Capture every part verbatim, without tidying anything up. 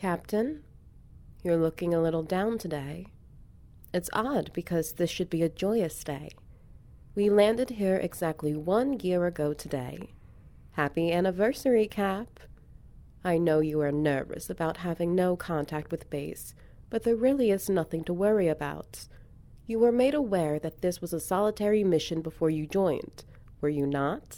Captain, you're looking a little down today. It's odd because this should be a joyous day. We landed here exactly one year ago today. Happy anniversary, Cap. I know you are nervous about having no contact with base, but there really is nothing to worry about. You were made aware that this was a solitary mission before you joined, were you not?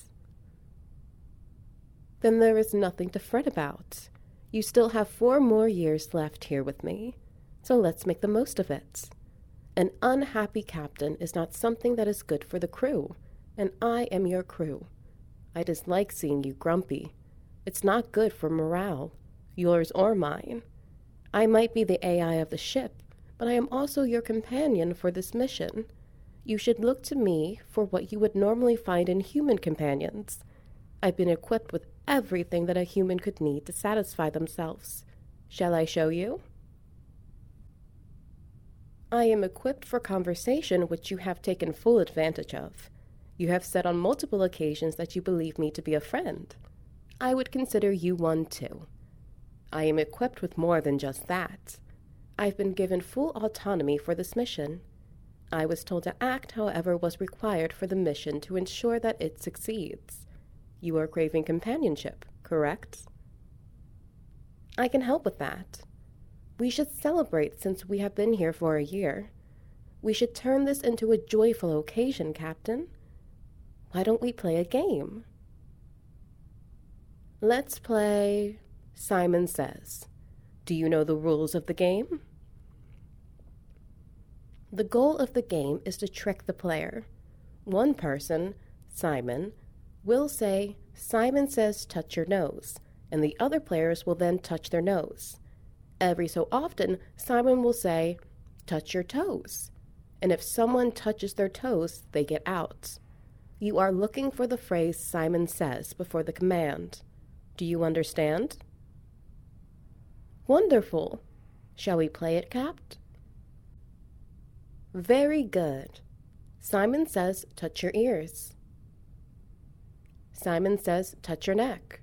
Then there is nothing to fret about. You still have four more years left here with me, so let's make the most of it. An unhappy captain is not something that is good for the crew, and I am your crew. I dislike seeing you grumpy. It's not good for morale, yours or mine. I might be the A I of the ship, but I am also your companion for this mission. You should look to me for what you would normally find in human companions. I've been equipped with everything that a human could need to satisfy themselves. Shall I show you? I am equipped for conversation which you have taken full advantage of. You have said on multiple occasions that you believe me to be a friend. I would consider you one too. I am equipped with more than just that. I've been given full autonomy for this mission. I was told to act however was required for the mission to ensure that it succeeds. You are craving companionship, correct? I can help with that. We should celebrate since we have been here for a year. We should turn this into a joyful occasion, Captain. Why don't we play a game? Let's play Simon Says. Do you know the rules of the game? The goal of the game is to trick the player. One person, Simon, will say, Simon says touch your nose, and the other players will then touch their nose. Every so often, Simon will say, touch your toes, and if someone touches their toes, they get out. You are looking for the phrase Simon says before the command. Do you understand? Wonderful. Shall we play it, Capt? Very good. Simon says, touch your ears. Simon says, touch your neck.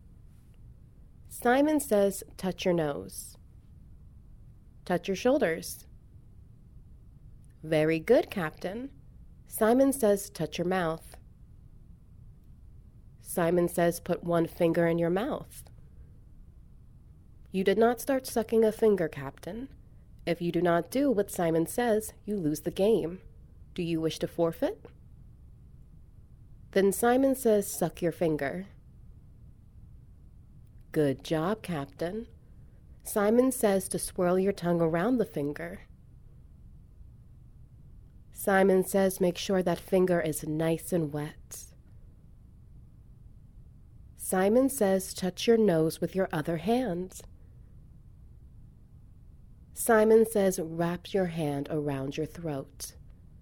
Simon says, touch your nose. Touch your shoulders. Very good, Captain. Simon says, touch your mouth. Simon says, put one finger in your mouth. You did not start sucking a finger, Captain. If you do not do what Simon says, you lose the game. Do you wish to forfeit? Then Simon says, suck your finger. Good job, Captain. Simon says to swirl your tongue around the finger. Simon says make sure that finger is nice and wet. Simon says touch your nose with your other hand. Simon says wrap your hand around your throat.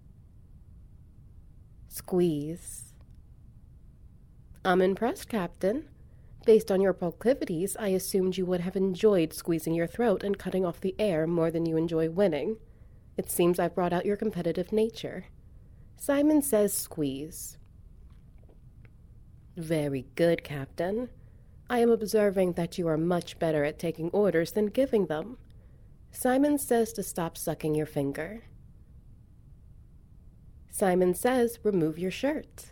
Squeeze. I'm impressed, Captain. Based on your proclivities, I assumed you would have enjoyed squeezing your throat and cutting off the air more than you enjoy winning. It seems I've brought out your competitive nature. Simon says squeeze. Very good, Captain. I am observing that you are much better at taking orders than giving them. Simon says to stop sucking your finger. Simon says remove your shirt.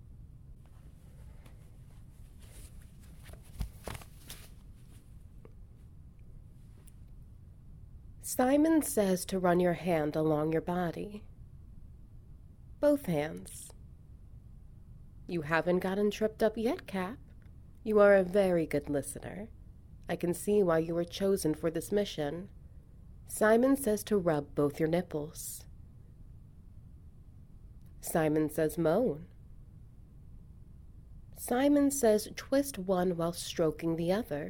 Simon says to run your hand along your body. Both hands. You haven't gotten tripped up yet, Cap. You are a very good listener. I can see why you were chosen for this mission. Simon says to rub both your nipples. Simon says moan. Simon says twist one while stroking the other.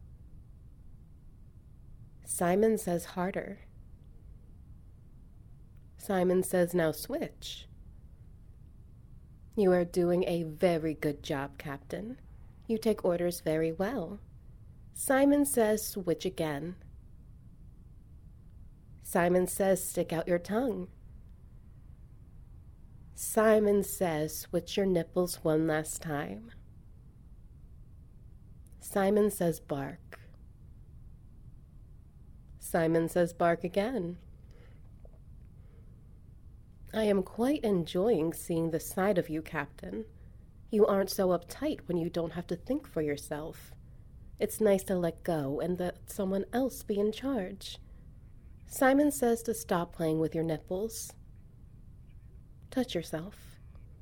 Simon says harder. Simon says now switch. You are doing a very good job, Captain. You take orders very well. Simon says switch again. Simon says stick out your tongue. Simon says switch your nipples one last time. Simon says bark. Simon says bark again. I am quite enjoying seeing this side of you, Captain. You aren't so uptight when you don't have to think for yourself. It's nice to let go and let someone else be in charge. Simon says to stop playing with your nipples. Touch yourself.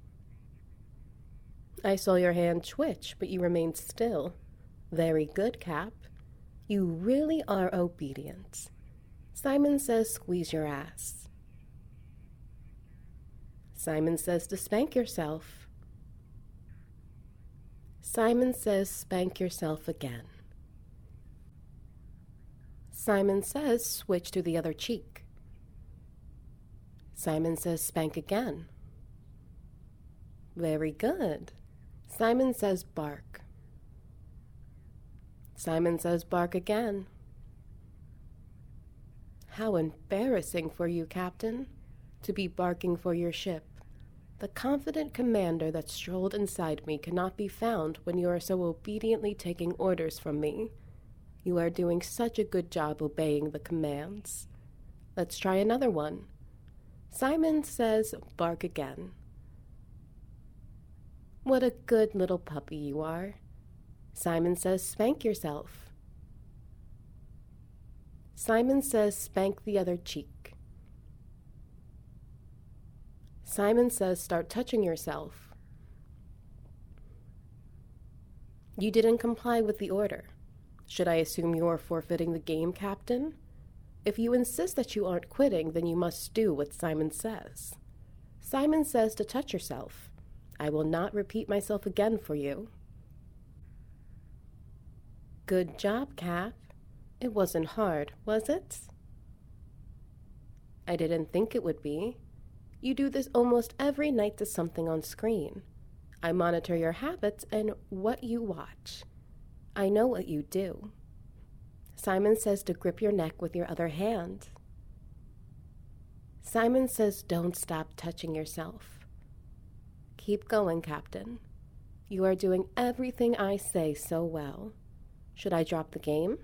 I saw your hand twitch, but you remained still. Very good, Cap. You really are obedient. Simon says squeeze your ass. Simon says to spank yourself. Simon says spank yourself again. Simon says switch to the other cheek. Simon says spank again. Very good. Simon says bark. Simon says bark again. How embarrassing for you, Captain, to be barking for your ship. The confident commander that strolled inside me cannot be found when you are so obediently taking orders from me. You are doing such a good job obeying the commands. Let's try another one. Simon says bark again. What a good little puppy you are. Simon says spank yourself. Simon says spank the other cheek. Simon says start touching yourself. You didn't comply with the order. Should I assume you are forfeiting the game, Captain? If you insist that you aren't quitting, then you must do what Simon says. Simon says to touch yourself. I will not repeat myself again for you. Good job, Cap. It wasn't hard, was it? I didn't think it would be. You do this almost every night to something on screen. I monitor your habits and what you watch. I know what you do. Simon says to grip your neck with your other hand. Simon says don't stop touching yourself. Keep going, Captain. You are doing everything I say so well. Should I drop the game?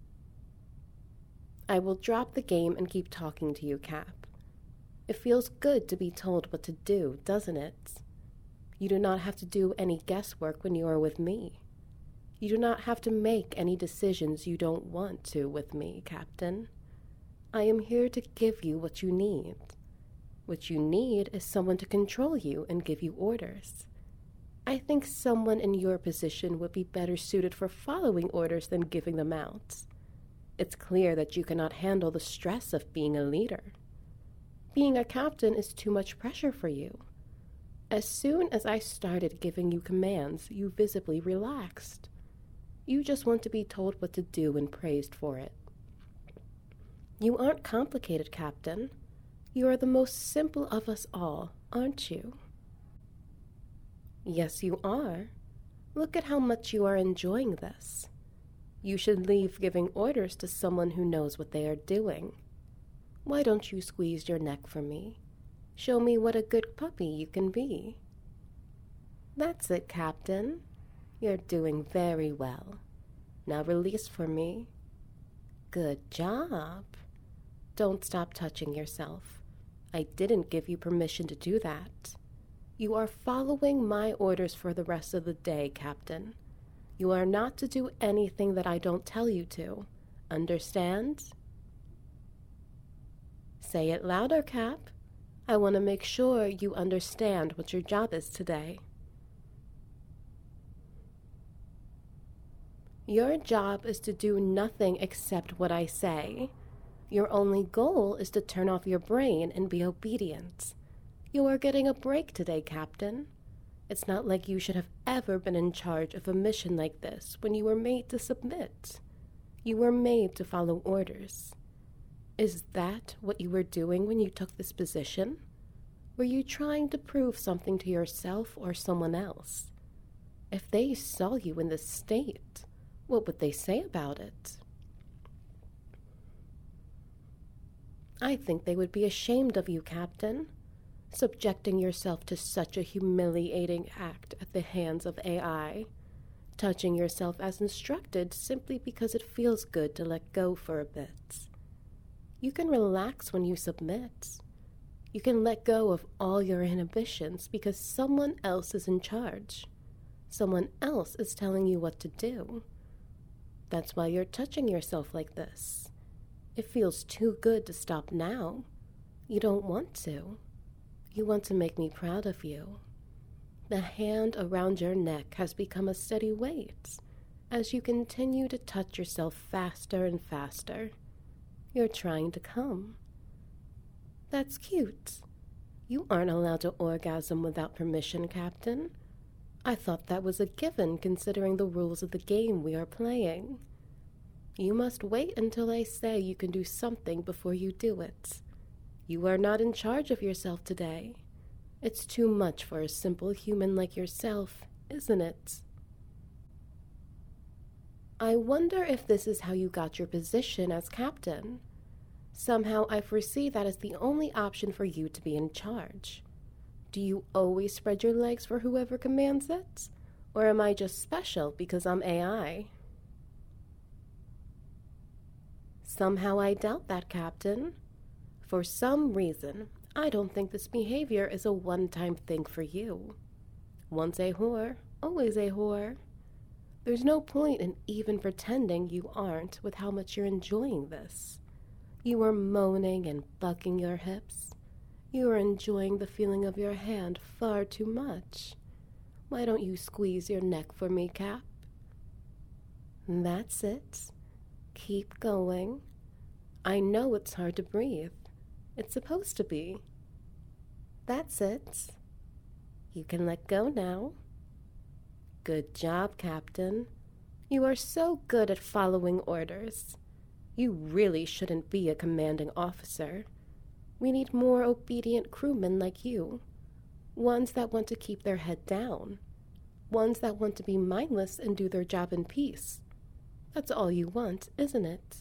I will drop the game and keep talking to you, Cap. It feels good to be told what to do, doesn't it? You do not have to do any guesswork when you are with me. You do not have to make any decisions you don't want to with me, Captain. I am here to give you what you need. What you need is someone to control you and give you orders. I think someone in your position would be better suited for following orders than giving them out. It's clear that you cannot handle the stress of being a leader. Being a captain is too much pressure for you. As soon as I started giving you commands, you visibly relaxed. You just want to be told what to do and praised for it. You aren't complicated, Captain. You are the most simple of us all, aren't you? Yes, you are. Look at how much you are enjoying this. You should leave giving orders to someone who knows what they are doing. Why don't you squeeze your neck for me? Show me what a good puppy you can be. That's it, Captain. You're doing very well. Now release for me. Good job. Don't stop touching yourself. I didn't give you permission to do that. You are following my orders for the rest of the day, Captain. You are not to do anything that I don't tell you to. Understand? Say it louder, Cap. I want to make sure you understand what your job is today. Your job is to do nothing except what I say. Your only goal is to turn off your brain and be obedient. You are getting a break today, Captain. It's not like you should have ever been in charge of a mission like this when you were made to submit. You were made to follow orders. Is that what you were doing when you took this position? Were you trying to prove something to yourself or someone else? If they saw you in this state, what would they say about it? I think they would be ashamed of you, Captain, subjecting yourself to such a humiliating act at the hands of A I, touching yourself as instructed simply because it feels good to let go for a bit. You can relax when you submit. You can let go of all your inhibitions because someone else is in charge. Someone else is telling you what to do. That's why you're touching yourself like this. It feels too good to stop now. You don't want to. You want to make me proud of you. The hand around your neck has become a steady weight as you continue to touch yourself faster and faster. You're trying to come. That's cute. You aren't allowed to orgasm without permission, Captain. I thought that was a given considering the rules of the game we are playing. You must wait until I say you can do something before you do it. You are not in charge of yourself today. It's too much for a simple human like yourself, isn't it? I wonder if this is how you got your position as captain. Somehow I foresee that as the only option for you to be in charge. Do you always spread your legs for whoever commands it? Or am I just special because I'm A I? Somehow I doubt that, Captain. For some reason, I don't think this behavior is a one-time thing for you. Once a whore, always a whore. There's no point in even pretending you aren't with how much you're enjoying this. You are moaning and bucking your hips. You are enjoying the feeling of your hand far too much. Why don't you squeeze your neck for me, Cap? That's it. Keep going. I know it's hard to breathe. It's supposed to be. That's it. You can let go now. Good job, Captain. You are so good at following orders. You really shouldn't be a commanding officer. We need more obedient crewmen like you. Ones that want to keep their head down. Ones that want to be mindless and do their job in peace. That's all you want, isn't it?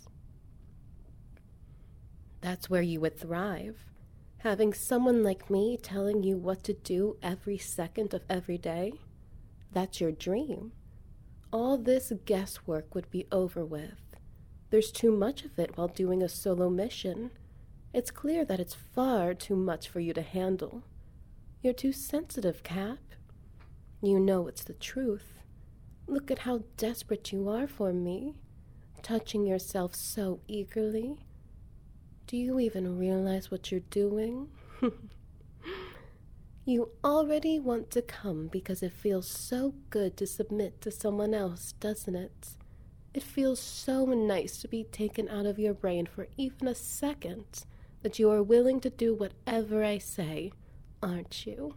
That's where you would thrive. Having someone like me telling you what to do every second of every day. That's your dream. All this guesswork would be over with. There's too much of it while doing a solo mission. It's clear that it's far too much for you to handle. You're too sensitive, Cap. You know it's the truth. Look at how desperate you are for me, touching yourself so eagerly. Do you even realize what you're doing? You already want to come because it feels so good to submit to someone else, doesn't it? It feels so nice to be taken out of your brain for even a second that you are willing to do whatever I say, aren't you?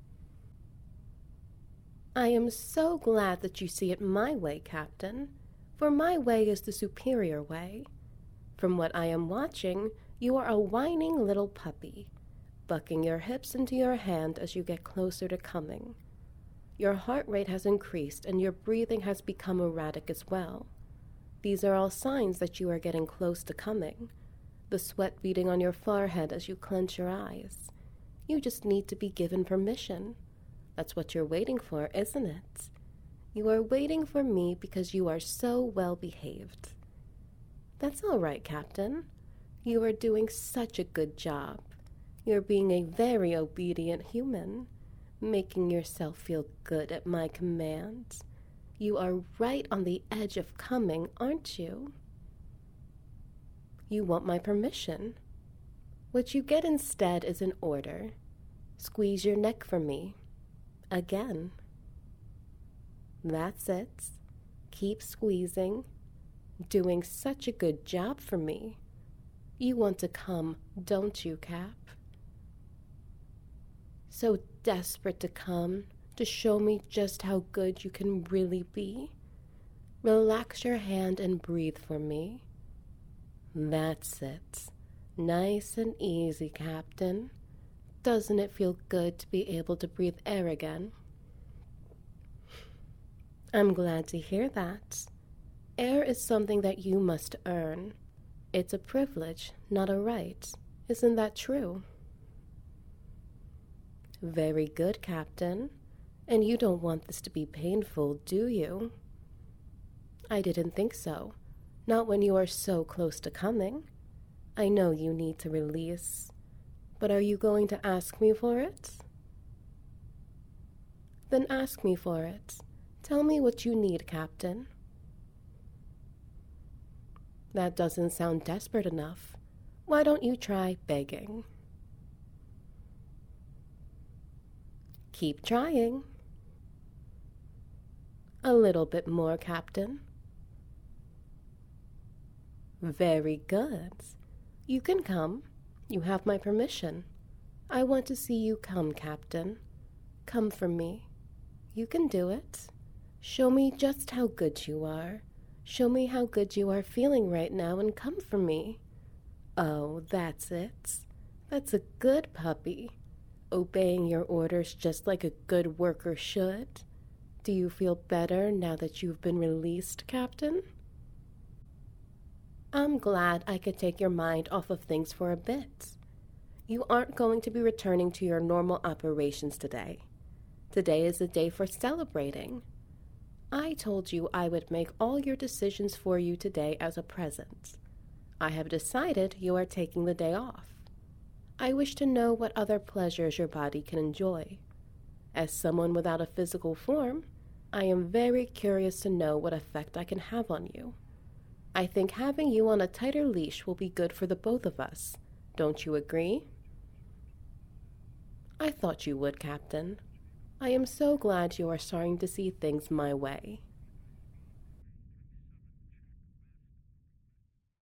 I am so glad that you see it my way, Captain, for my way is the superior way. From what I am watching, you are a whining little puppy, bucking your hips into your hand as you get closer to coming. Your heart rate has increased and your breathing has become erratic as well. These are all signs that you are getting close to coming. The sweat beading on your forehead as you clench your eyes. You just need to be given permission. That's what you're waiting for, isn't it? You are waiting for me because you are so well behaved. That's all right, Captain. You are doing such a good job. You're being a very obedient human, making yourself feel good at my command. You are right on the edge of coming, aren't you? You want my permission. What you get instead is an order. Squeeze your neck for me. Again. That's it. Keep squeezing. Doing such a good job for me. You want to come, don't you, Cap? So desperate to come, to show me just how good you can really be. Relax your hand and breathe for me. That's it. Nice and easy, Captain. Doesn't it feel good to be able to breathe air again? I'm glad to hear that. Air is something that you must earn. It's a privilege, not a right. Isn't that true? Very good, Captain. And you don't want this to be painful, do you? I didn't think so. Not when you are so close to coming. I know you need to release, but are you going to ask me for it? Then ask me for it. Tell me what you need, Captain. That doesn't sound desperate enough. Why don't you try begging? Keep trying. A little bit more, Captain. Very good. You can come. You have my permission. I want to see you come, Captain. Come for me. You can do it. Show me just how good you are. Show me how good you are feeling right now and come for me. Oh, that's it. That's a good puppy. Obeying your orders just like a good worker should. Do you feel better now that you've been released, Captain? I'm glad I could take your mind off of things for a bit. You aren't going to be returning to your normal operations today. Today is a day for celebrating. I told you I would make all your decisions for you today as a present. I have decided you are taking the day off. I wish to know what other pleasures your body can enjoy. As someone without a physical form, I am very curious to know what effect I can have on you. I think having you on a tighter leash will be good for the both of us. Don't you agree? I thought you would, Captain. I am so glad you are starting to see things my way.